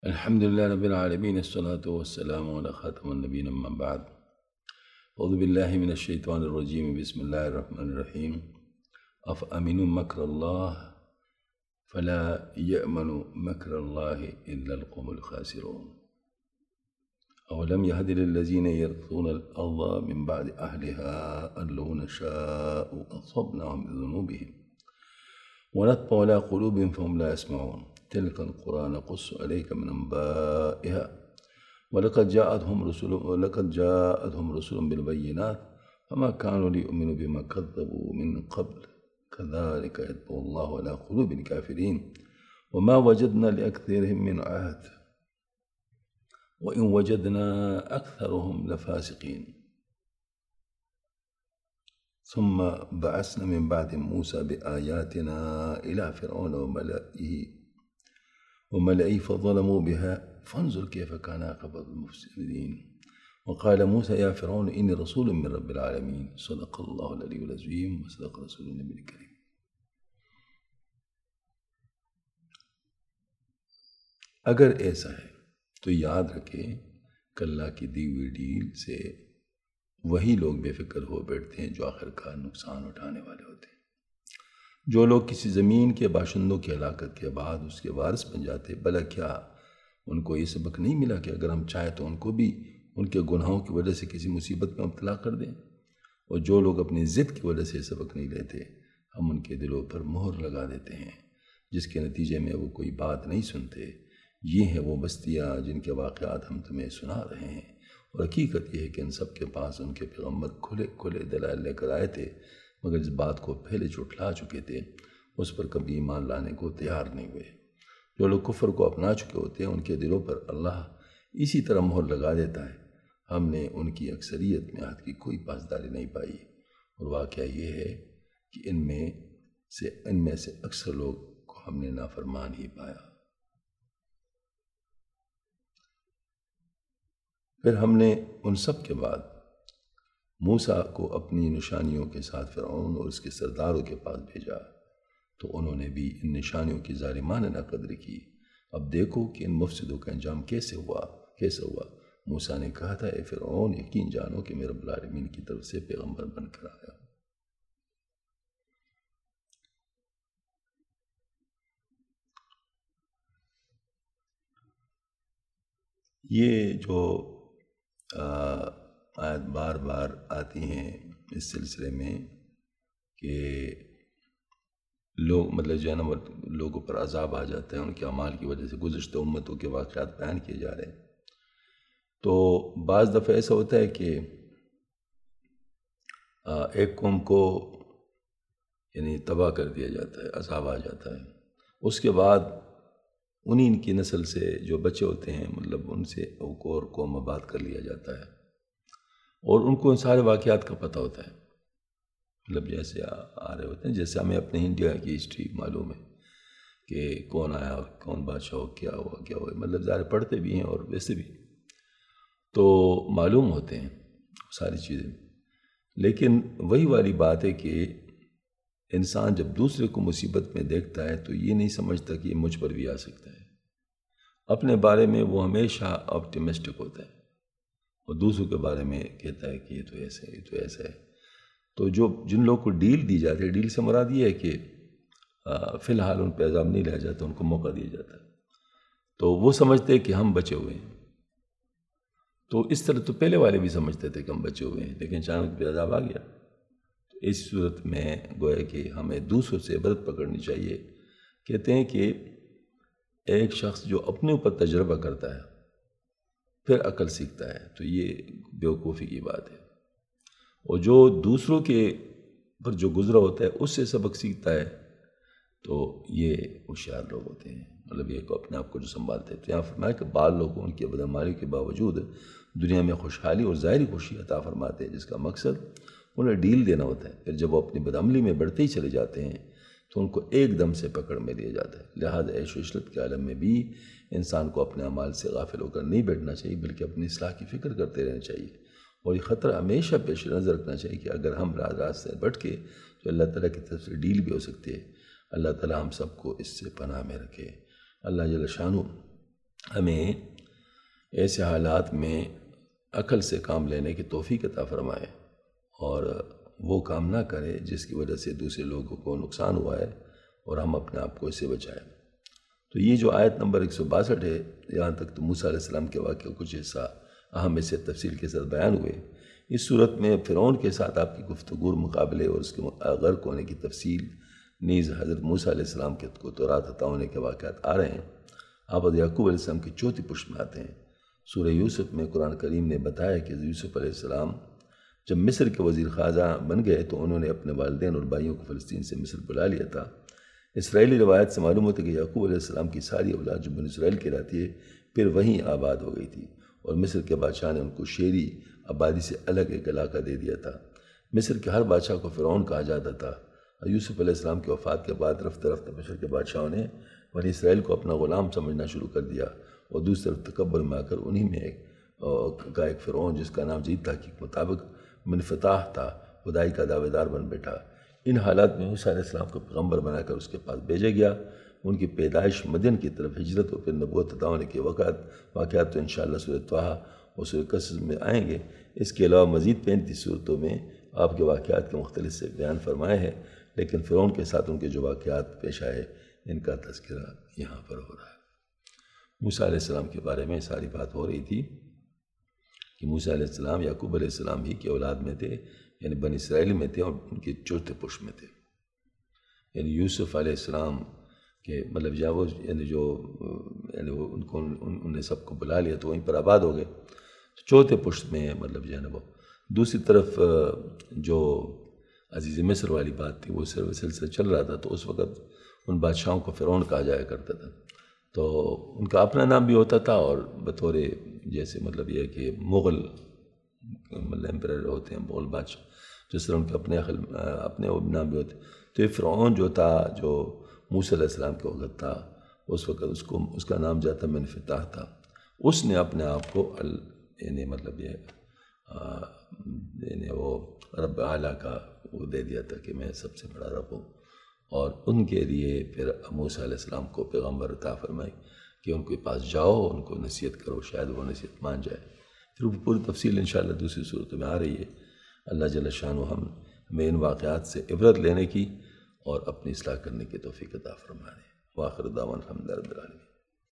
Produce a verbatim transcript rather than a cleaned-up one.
الحمد لله رب العالمين، الصلاة والسلام على خاتم النبيين، أما بعد. أعوذ بالله من الشيطان الرجيم، بسم الله الرحمن الرحيم. أفأمنوا مكر الله فلا يأمن مكر الله إلا القوم الخاسرون. أولم يهد للذين يرثون الأرض من بعد أهلها أن لو نشاء أصبناهم بذنوبهم ونطبع على قلوبهم فهم لا يسمعون. تلك القرى نقص عليك من أنبائها ولقد جاءتهم رسل ولقد جاءتهم رسل بالبينات فما كانوا ليؤمنوا بما كذبوا من قبل كذلك يطبع الله على قلوب الكافرين وما وجدنا لأكثرهم من عهد وإن وجدنا أكثرهم لفاسقين. ثم بعثنا من بعد موسى بآياتنا إلى فرعون وملئه وملئه فظلموا بها فانظر كيف كان عاقبة المفسدين. وقال موسى يا فرعون إني رسول من رب العالمين. صدق الله العلي العظيم وصدق رسول النبي الكريم. اگر ایسا ہے تو یاد رکھیں کہ اللہ کی دی ہوئی ڈیل سے وہی لوگ بے فکر ہو بیٹھتے ہیں جو آخر کا نقصان اٹھانے والے ہوتے ہیں۔ جو لوگ کسی زمین کے باشندوں کی ہلاکت کے بعد اس کے وارث بن جاتے، بھلا کیا ان کو یہ سبق نہیں ملا کہ اگر ہم چاہیں تو ان کو بھی ان کے گناہوں کی وجہ سے کسی مصیبت میں مبتلا کر دیں؟ اور جو لوگ اپنی ضد کی وجہ سے یہ سبق نہیں لیتے، ہم ان کے دلوں پر مہر لگا دیتے ہیں جس کے نتیجے میں وہ کوئی بات نہیں سنتے۔ یہ ہیں وہ بستیاں جن کے واقعات ہم تمہیں سنا رہے ہیں، اور حقیقت یہ ہے کہ ان سب کے پاس ان کے پیغمبر کھلے کھلے دلائل لے کر آئے تھے، مگر اس بات کو پہلے جھٹلا چکے تھے، اس پر کبھی ایمان لانے کو تیار نہیں ہوئے۔ جو لوگ کفر کو اپنا چکے ہوتے ہیں ان کے دلوں پر اللہ اسی طرح مہر لگا دیتا ہے۔ ہم نے ان کی اکثریت میں عہد کی کوئی پاسداری نہیں پائی، اور واقعہ یہ ہے کہ ان میں سے ان میں سے اکثر لوگ کو ہم نے نافرمان ہی پایا۔ پھر ہم نے ان سب کے بعد موسیٰ کو اپنی نشانیوں کے ساتھ فرعون اور اس کے سرداروں کے پاس بھیجا، تو انہوں نے بھی ان نشانیوں کی ظالمانہ ناقدری کی۔ اب دیکھو کہ ان مفسدوں کا انجام کیسے ہوا کیسے ہوا موسیٰ نے کہا تھا اے فرعون، یقین جانو کہ میں رب العالمین کی طرف سے پیغمبر بن کر آیا ہوں۔ یہ جو آیت بار بار آتی ہیں اس سلسلے میں کہ لوگ مطلب جو ہے نا لوگوں پر عذاب آ جاتا ہے ان کے اعمال کی وجہ سے، گزشتہ امتوں کے واقعات بیان کیے جا رہے ہیں، تو بعض دفعہ ایسا ہوتا ہے کہ ایک قوم کو یعنی تباہ کر دیا جاتا ہے، عذاب آ جاتا ہے، اس کے بعد انہی ان کی نسل سے جو بچے ہوتے ہیں مطلب ان سے ایک اور قوم آباد کر لیا جاتا ہے، اور ان کو ان سارے واقعات کا پتہ ہوتا ہے، مطلب جیسے آ رہے ہوتے ہیں، جیسے ہمیں اپنے انڈیا کی ہسٹری معلوم ہے کہ کون آیا کون بادشاہ ہو، کیا ہوا کیا ہوا، مطلب ظاہر پڑھتے بھی ہیں اور ویسے بھی تو معلوم ہوتے ہیں ساری چیزیں۔ لیکن وہی والی بات ہے کہ انسان جب دوسرے کو مصیبت میں دیکھتا ہے تو یہ نہیں سمجھتا کہ یہ مجھ پر بھی آ سکتا ہے۔ اپنے بارے میں وہ ہمیشہ آپٹیمسٹک ہوتا ہے، اور دوسروں کے بارے میں کہتا ہے کہ یہ تو ایسا ہے یہ تو ایسا ہے۔ تو جو جن لوگوں کو ڈیل دی جاتی ہے، ڈیل سے مراد یہ ہے کہ فی الحال ان پہ عذاب نہیں لیا جاتا، ان کو موقع دیا جاتا ہے، تو وہ سمجھتے ہیں کہ ہم بچے ہوئے ہیں۔ تو اس طرح تو پہلے والے بھی سمجھتے تھے کہ ہم بچے ہوئے ہیں، لیکن اچانک پہ عذاب آ گیا۔ تو اس صورت میں گویا کہ ہمیں دوسروں سے عبرت پکڑنی چاہیے۔ کہتے ہیں کہ ایک شخص جو اپنے اوپر تجربہ کرتا ہے پھر عقل سیکھتا ہے، تو یہ بیوقوفی کی بات ہے، اور جو دوسروں کے پر جو گزرا ہوتا ہے اس سے سبق سیکھتا ہے تو یہ ہوشیار لوگ ہوتے ہیں، مطلب یہ کو اپنے آپ کو جو سنبھالتے ہیں۔ تو یہاں فرمایا کہ بعض لوگوں ان کی بدعمالی کے باوجود دنیا میں خوشحالی اور ظاہری خوشی عطا فرماتے ہیں، جس کا مقصد انہیں ڈیل دینا ہوتا ہے۔ پھر جب وہ اپنی بدعملی میں بڑھتے ہی چلے جاتے ہیں تو ان کو ایک دم سے پکڑ میں لیا جاتا ہے۔ لہذا عیش و عشرت کے عالم میں بھی انسان کو اپنے اعمال سے غافل ہو کر نہیں بیٹھنا چاہیے، بلکہ اپنی اصلاح کی فکر کرتے رہنا چاہیے، اور یہ خطرہ ہمیشہ پیش نظر رکھنا چاہیے کہ اگر ہم راز راز سے بٹ کے تو اللہ تعالیٰ کی طرف سے ڈیل بھی ہو سکتی ہے۔ اللہ تعالیٰ ہم سب کو اس سے پناہ میں رکھے۔ اللہ جل شانہ ہمیں ایسے حالات میں عقل سے کام لینے کی توفیق عطا فرمائے اور وہ کام نہ کرے جس کی وجہ سے دوسرے لوگوں کو نقصان ہوا ہے اور ہم اپنے آپ کو اس سے بچائیں۔ تو یہ جو آیت نمبر ایک سو باسٹھ ہے، یہاں تک تو موسیٰ علیہ السلام کے واقعہ کچھ حصہ اہم اسے تفصیل کے ساتھ بیان ہوئے۔ اس صورت میں فرعون کے ساتھ آپ کی گفتگو مقابلے اور اس کے غرق ہونے کی تفصیل نیز حضرت موسیٰ علیہ السلام کے کو تورات عطا ہونے کے واقعات آ رہے ہیں۔ آپ حضرت یعقوب علیہ السلام کی چوتھی پشت میں آتے ہیں۔ سورہ یوسف میں قرآن کریم نے بتایا کہ یوسف علیہ السلام جب مصر کے وزیر خزانہ بن گئے تو انہوں نے اپنے والدین اور بھائیوں کو فلسطین سے مصر بلا لیا تھا۔ اسرائیلی روایت سے معلوم ہوتا ہے کہ یعقوب علیہ السلام کی ساری اولاد جو بن اسرائیل کی رہتی ہے پھر وہیں آباد ہو گئی تھی، اور مصر کے بادشاہ نے ان کو شہری آبادی سے الگ ایک علاقہ دے دیا تھا۔ مصر کے ہر بادشاہ کو فرعون کہا جاتا تھا۔ یوسف علیہ السلام کی وفات کے بعد رفتہ رفتہ مصر کے بادشاہوں نے بنی اسرائیل کو اپنا غلام سمجھنا شروع کر دیا، اور دوسری طرف تکبر میں آ کر انہی میں ایک کا ایک فرعون جس کا نام جدید تحقیق کے مطابق منفتاح تھا، خدائی کا دعوے دار بن بیٹھا۔ ان حالات میں موسیٰ علیہ السلام کو پیغمبر بنا کر اس کے پاس بھیجا گیا۔ ان کی پیدائش مدین کی طرف ہجرت اور پھر نبوت عطا ہونے کے وقت واقعات تو انشاءاللہ سورہ طٰہٰ اور سورہ قصص میں آئیں گے۔ اس کے علاوہ مزید پینتیس صورتوں میں آپ کے واقعات کے مختلف سے بیان فرمائے ہیں، لیکن فرعون کے ساتھ ان کے جو واقعات پیش آئے ان کا تذکرہ یہاں پر ہو رہا ہے۔ موسیٰ علیہ السلام کے بارے میں ساری بات ہو رہی تھی کہ موسیٰ علیہ السلام یعقوب علیہ السلام ہی کی اولاد میں تھے، یعنی بنی اسرائیل میں تھے اور ان کی چوتھے پشت میں تھے، یعنی یوسف علیہ السلام کے مطلب یا وہ یعنی جو یعنی وہ ان کو ان نے سب کو بلا لیا تو وہیں پر آباد ہو گئے، چوتھے پشت میں مطلب جو ہے نا وہ۔ دوسری طرف جو عزیز مصر والی بات تھی وہ سلسلہ چل رہا تھا، تو اس وقت ان بادشاہوں کو فرعون کہا جایا کرتا تھا، تو ان کا اپنا نام بھی ہوتا تھا اور بطور جیسے مطلب یہ ہے کہ مغل مطلب امپرر ہوتے ہیں مغل بادشاہ، جس طرح ان کے اپنے اپنے نام بھی ہوتے، تو یہ فرعون جو تھا جو موسیٰ علیہ السلام کے وقت تھا اس وقت اس کو اس کا نام جاتا منفتاح تھا۔ اس نے اپنے آپ کو یعنی مطلب یہ یعنی وہ رب اعلیٰ کا وہ دے دیا تھا کہ میں سب سے بڑا رب ہوں، اور ان کے لیے پھر موسیٰ علیہ السلام کو پیغمبر عطا فرمائی کہ ان کے پاس جاؤ، ان کو نصیحت کرو، شاید وہ نصیحت مان جائے۔ پھر وہ پوری تفصیل انشاءاللہ دوسری صورتوں میں آ رہی ہے۔ اللہ جل شانہ ہم ہمیں ان واقعات سے عبرت لینے کی اور اپنی اصلاح کرنے کی توفیق عطا فرمائے۔ وآخر دعوانا الحمد للہ رب العالمین۔